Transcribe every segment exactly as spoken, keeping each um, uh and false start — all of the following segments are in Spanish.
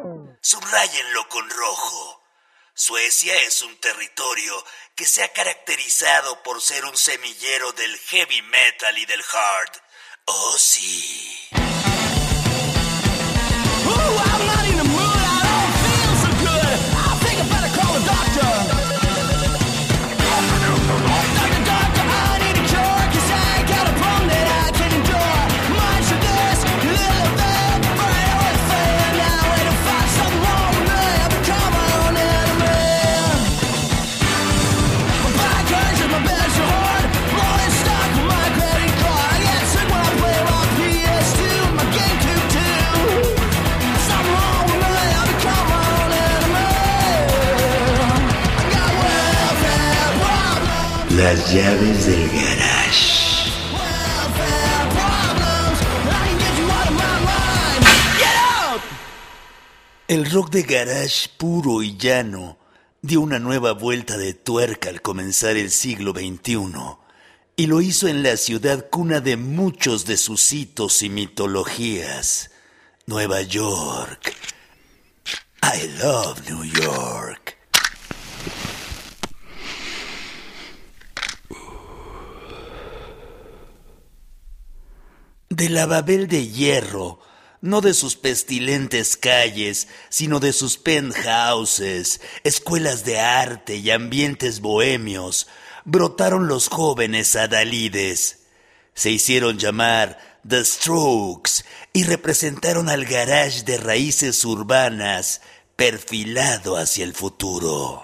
Subráyenlo con rojo. Suecia es un territorio que se ha caracterizado por ser un semillero del heavy metal y del hard. Oh, sí. Las llaves del garage. El rock de garage puro y llano dio una nueva vuelta de tuerca al comenzar el siglo veintiuno, y lo hizo en la ciudad cuna de muchos de sus hitos y mitologías, Nueva York. I love New York. De la Babel de hierro, no de sus pestilentes calles, sino de sus penthouses, escuelas de arte y ambientes bohemios, brotaron los jóvenes adalides. Se hicieron llamar The Strokes y representaron al garage de raíces urbanas perfilado hacia el futuro.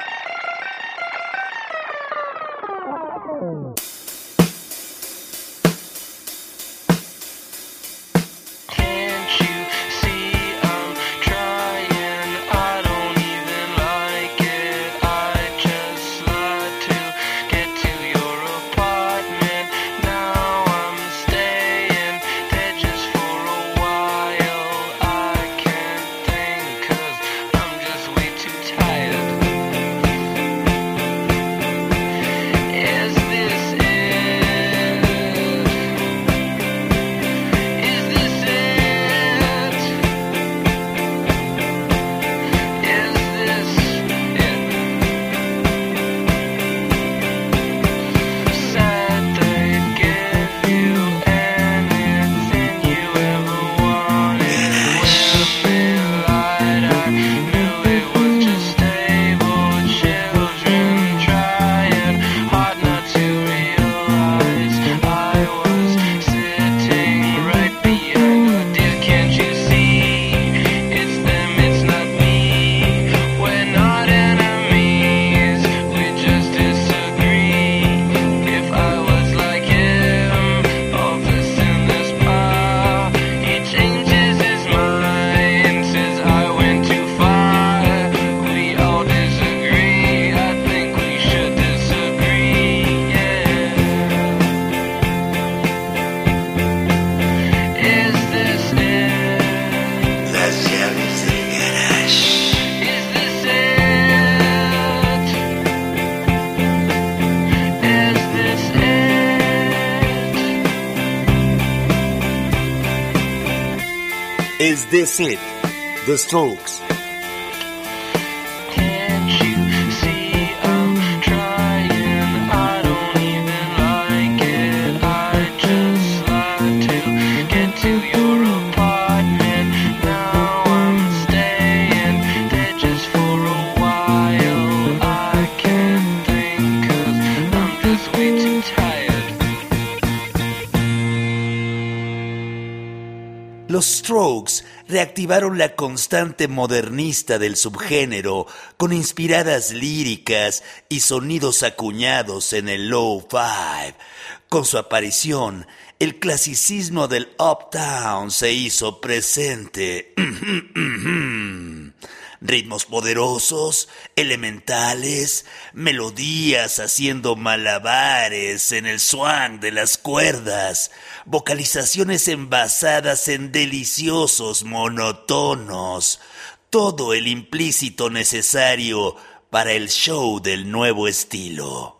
Is this it? The Strokes. Los Strokes reactivaron la constante modernista del subgénero con inspiradas líricas y sonidos acuñados en el low-fi. Con su aparición, el clasicismo del uptown se hizo presente. Ritmos poderosos, elementales, melodías haciendo malabares en el swing de las cuerdas, vocalizaciones envasadas en deliciosos monotonos, todo el implícito necesario para el show del nuevo estilo.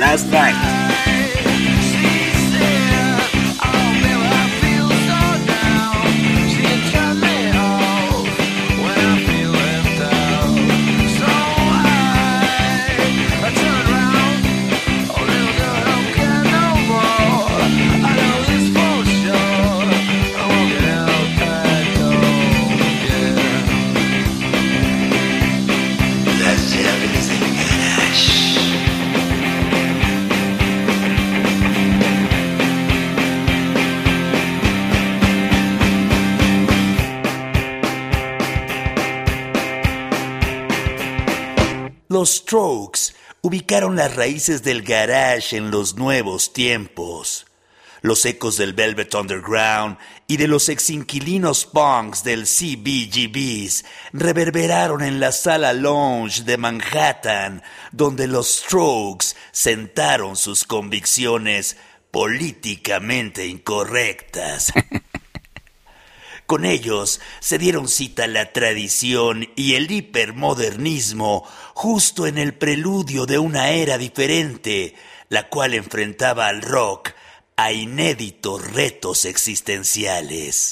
Last Night. Los Strokes ubicaron las raíces del garage en los nuevos tiempos. Los ecos del Velvet Underground y de los exinquilinos punks del C B G Bs reverberaron en la sala lounge de Manhattan, donde los Strokes sentaron sus convicciones políticamente incorrectas. Con ellos se dieron cita la tradición y el hipermodernismo justo en el preludio de una era diferente, la cual enfrentaba al rock a inéditos retos existenciales.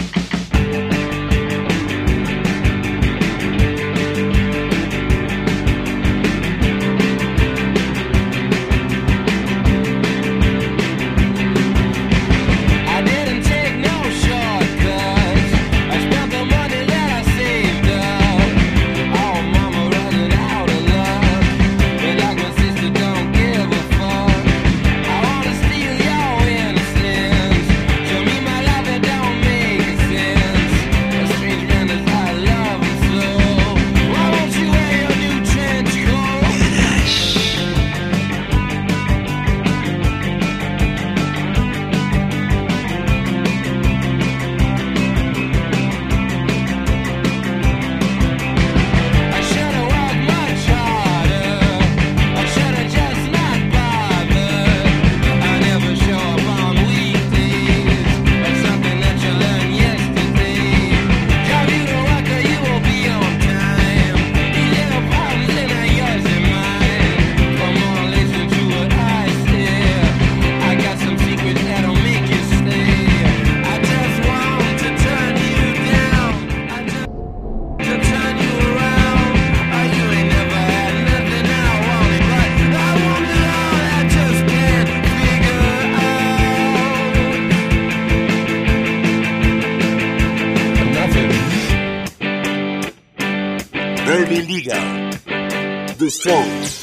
Herbie Liga, The Strokes.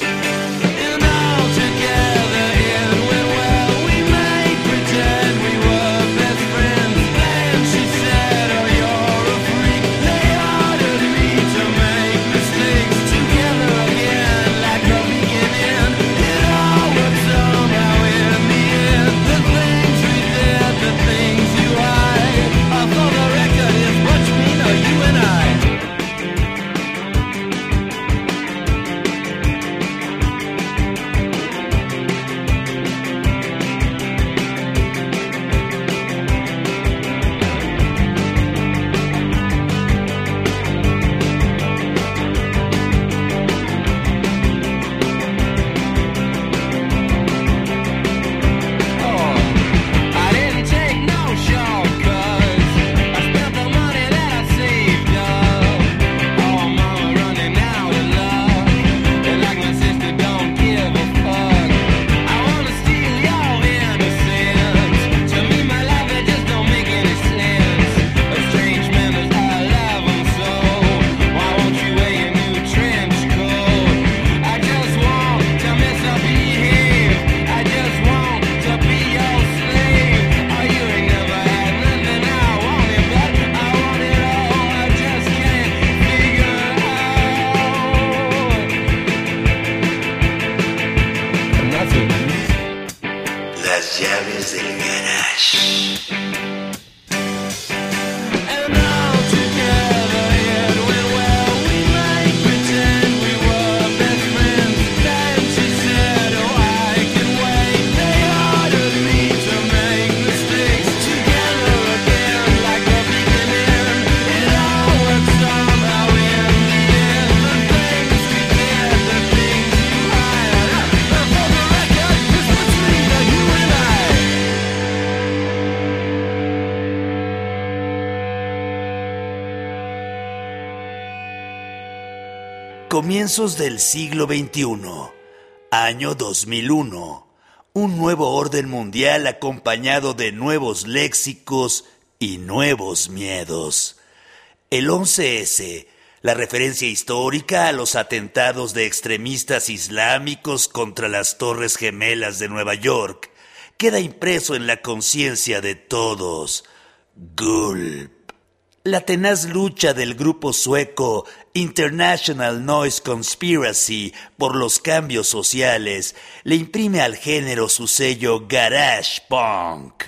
Comienzos del siglo veintiuno, año dos mil uno. Un nuevo orden mundial acompañado de nuevos léxicos y nuevos miedos. El once ese, la referencia histórica a los atentados de extremistas islámicos contra las Torres Gemelas de Nueva York, queda impreso en la conciencia de todos. Gulp. La tenaz lucha del grupo sueco International Noise Conspiracy por los cambios sociales le imprime al género su sello Garage Punk.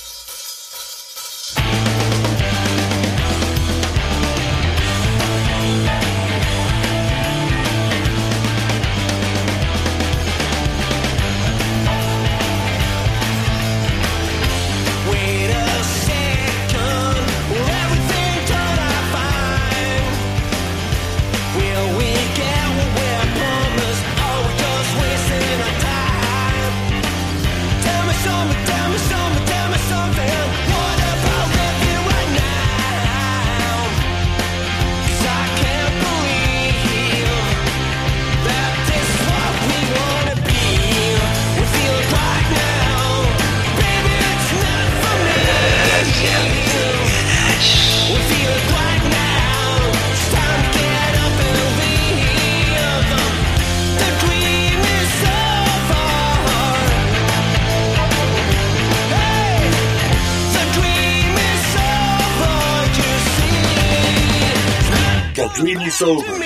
The dream is over.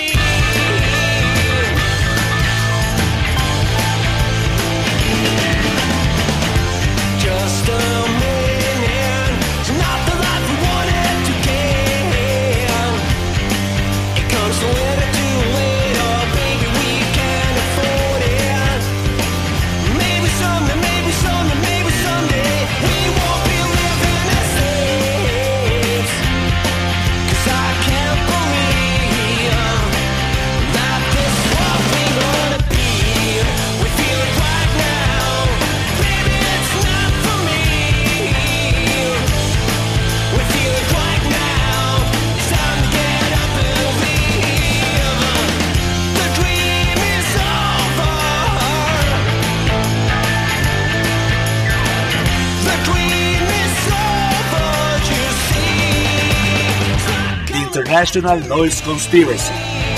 International Noise Conspiracy.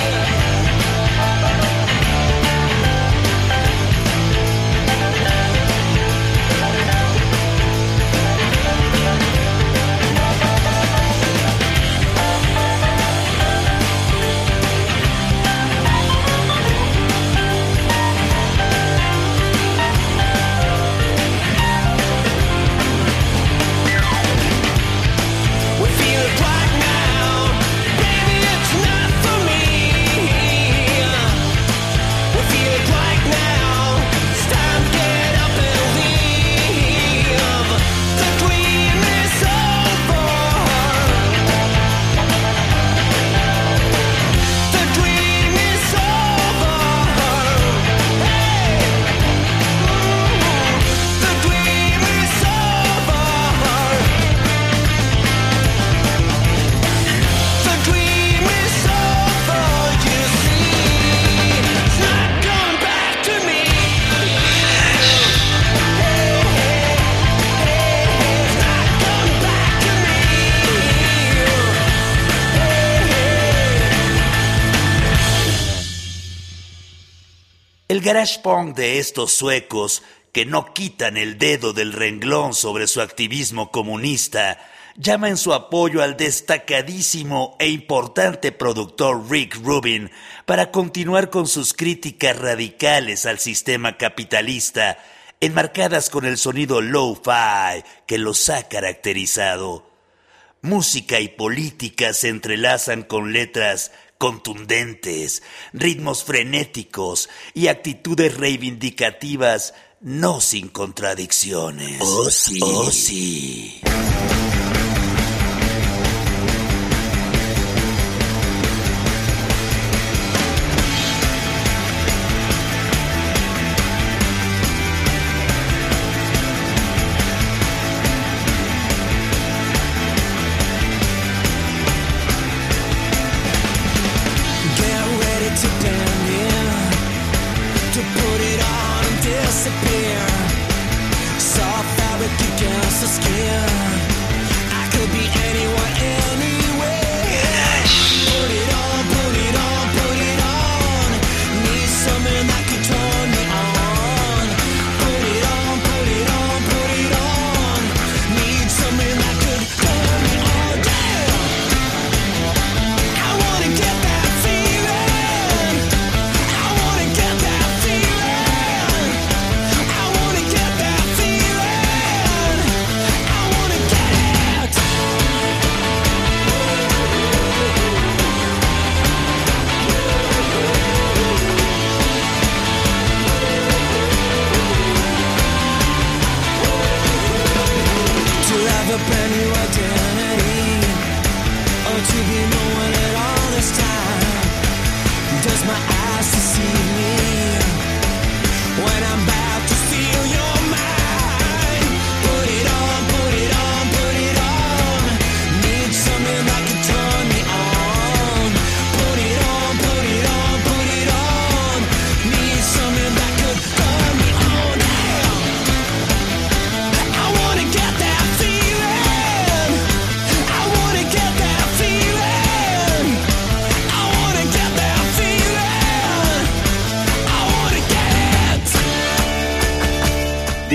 El garage punk de estos suecos, que no quitan el dedo del renglón sobre su activismo comunista, llama en su apoyo al destacadísimo e importante productor Rick Rubin para continuar con sus críticas radicales al sistema capitalista, enmarcadas con el sonido lo-fi que los ha caracterizado. Música y política se entrelazan con letras contundentes, ritmos frenéticos y actitudes reivindicativas no sin contradicciones. Oh, sí. Oh, sí. Get ready to dance.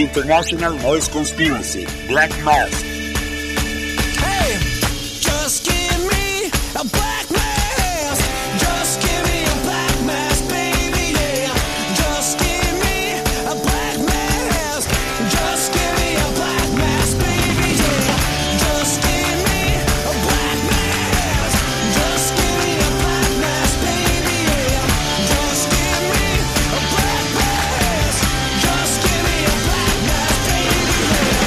International Noise Conspiracy, Black Mask. Hey, just give me a black mask. Just give me a black mask, baby, yeah. Just give me a black mask. Just give me a black mask, baby, yeah. Just give me a black mask. Just give me a black mask, baby, yeah. Just give me a black mask. Just give me a black mask, baby, yeah.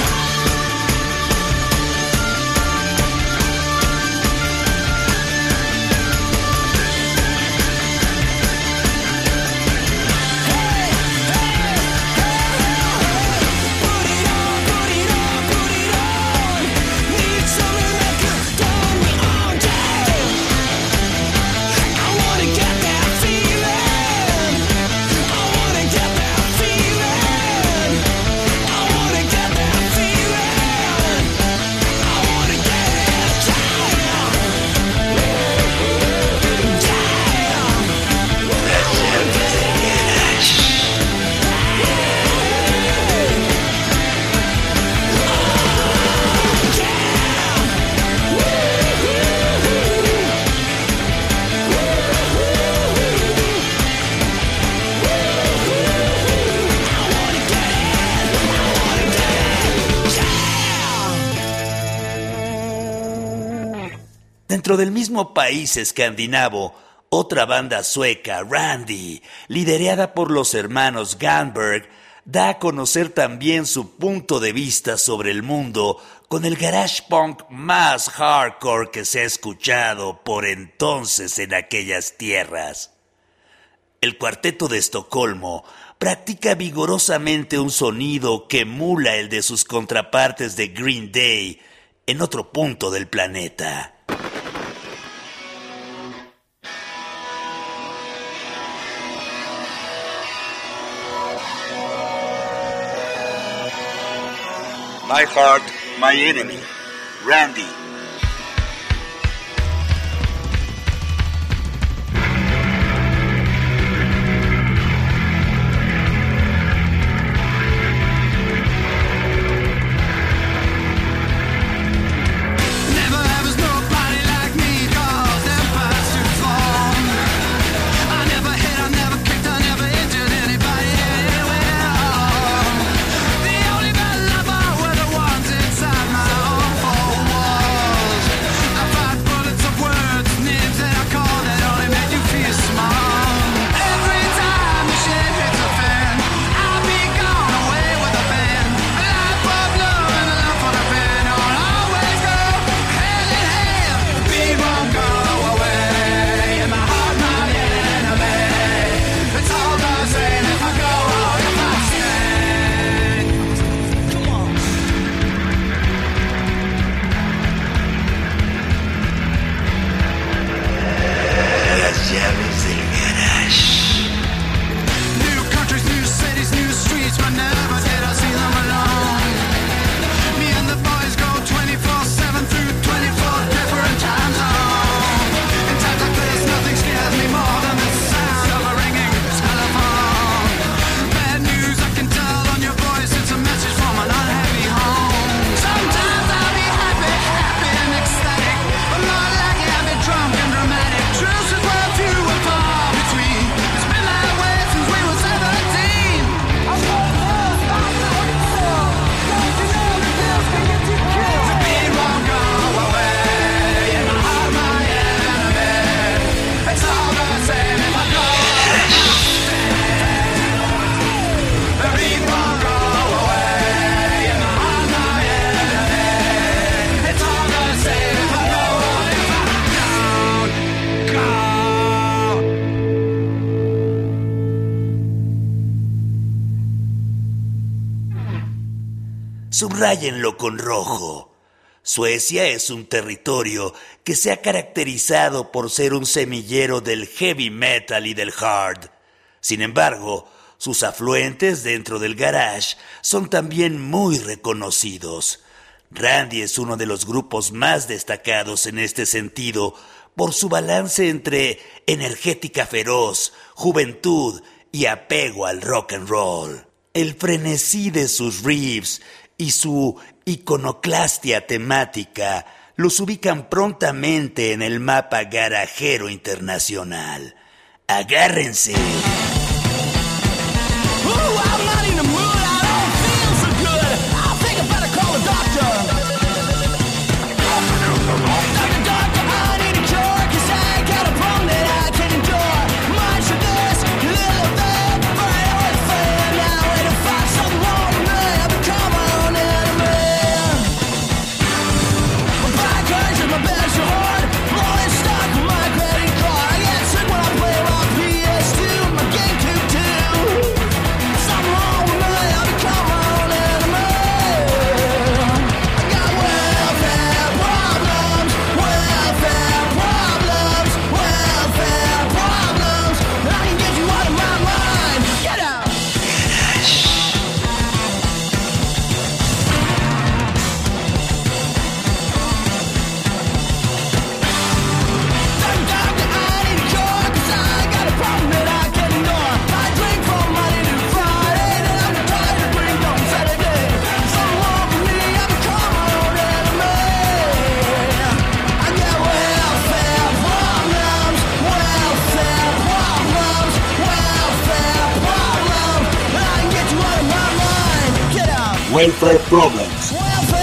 Dentro del mismo país escandinavo, otra banda sueca, Randy, liderada por los hermanos Gamberg, da a conocer también su punto de vista sobre el mundo con el garage punk más hardcore que se ha escuchado por entonces en aquellas tierras. El Cuarteto de Estocolmo practica vigorosamente un sonido que emula el de sus contrapartes de Green Day en otro punto del planeta. My Heart, My Enemy, Randy. Subrayenlo con rojo. Suecia es un territorio que se ha caracterizado por ser un semillero del heavy metal y del hard. Sin embargo, sus afluentes dentro del garage son también muy reconocidos. Randy es uno de los grupos más destacados en este sentido por su balance entre energética feroz, juventud y apego al rock and roll. El frenesí de sus riffs y su iconoclastia temática los ubican prontamente en el mapa garajero internacional. ¡Agárrense! Welfare Problems.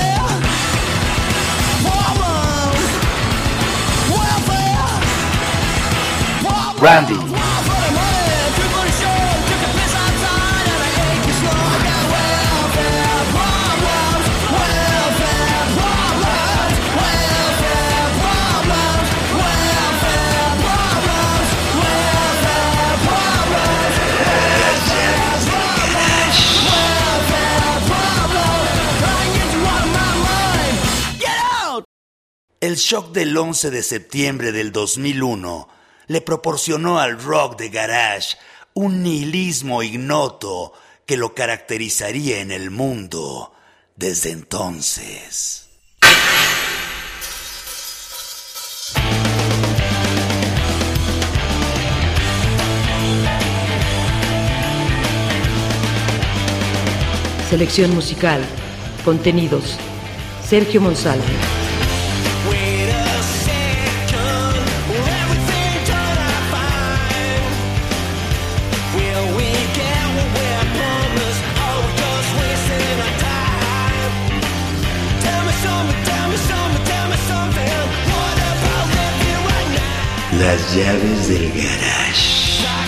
Randy. El shock del once de septiembre del dos mil uno le proporcionó al rock de garage un nihilismo ignoto que lo caracterizaría en el mundo desde entonces. Selección musical, contenidos, Sergio Monsalve. Las llaves del garage.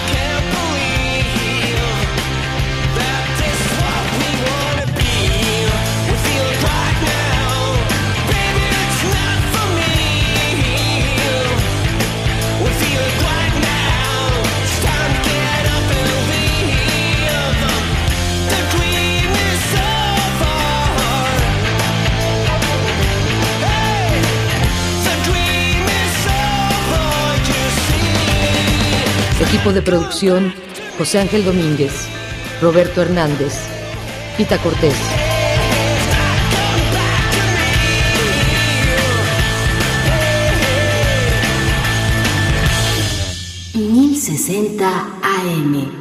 Equipo de producción, José Ángel Domínguez, Roberto Hernández, Pita Cortés. mil sesenta A M